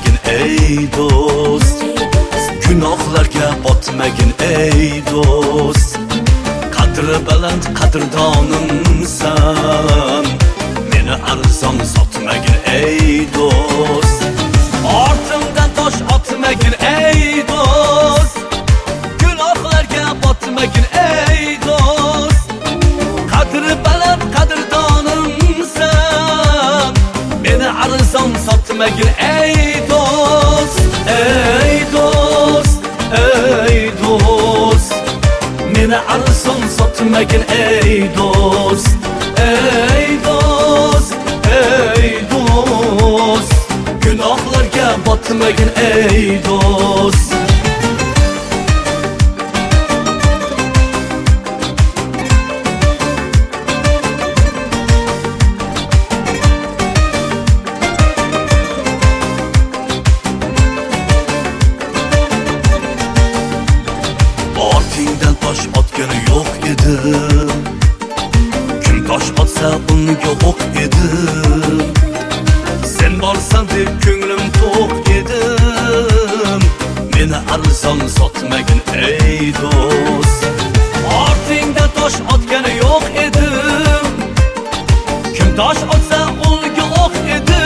botmagin ey do'st, gunohlarga botmagin ey do'st. Qadri baland qadrdonimsan, meni arzon sotmagin ey do'st. Ortimdan tosh otmagin ey do'st, gunohlarga botmagin ey do'st. Qadri baland qadrdonimsan, meni arzon sotmagin ey do'st, ey do'st, ey do'st. Meni arzon sotmagin ey do'st, ey do'st, ey do'st. Gunohlarga botmagin ey do'st. Ortingdan tosh otgani yo'q edi, kim tosh otsa unga o'q edi. Sen borsan deb ko'nglim to'q edi, meni arzon sotmagin ey do'st. Ortingdan tosh otgani yo'q edi, kim tosh otsa unga o'q edi.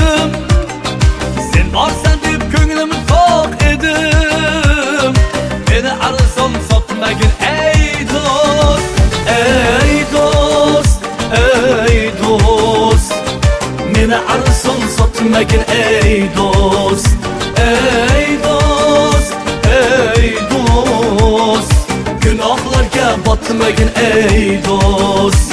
Sen borsan deb ko'nglim to'q edi, meni arzon sotmagin ey do'st, ey do'st, ey do'st. Meni arzon sotmagin ey do'st, ey do'st, ey do'st. Gunohlarga botmagin ey do'st.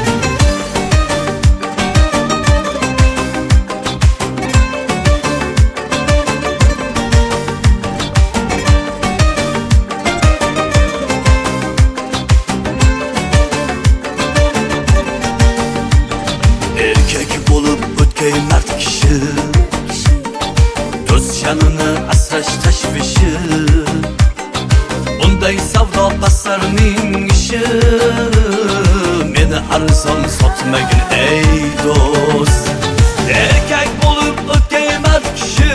Erkak bo'lib o'tkay mard kishi, do'st shanini asrash tashvishi. Bunday savdo basarning ishi, meni arzon sotmagin ey do'st. Erkak bo'lib o'tkay mard kishi,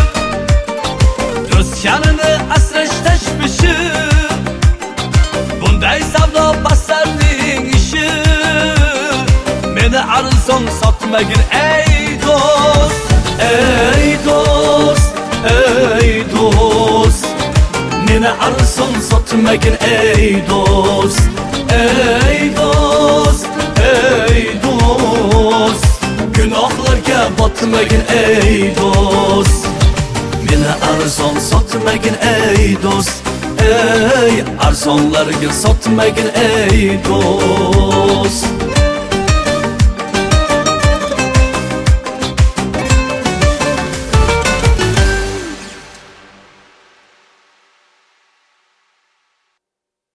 do'st shanini asrash tashvishi. Bunday savdo basarning ishi, meni arzon sotmagin ey do'st, ey do'st, ey do'st. Meni arzon sotmagin ey do'st, ey do'st, ey do'st. Gunohlarga botmagin ey do'st. Meni arzon sotmagin ey do'st, ey arzonlarga sotmagin ey do'st.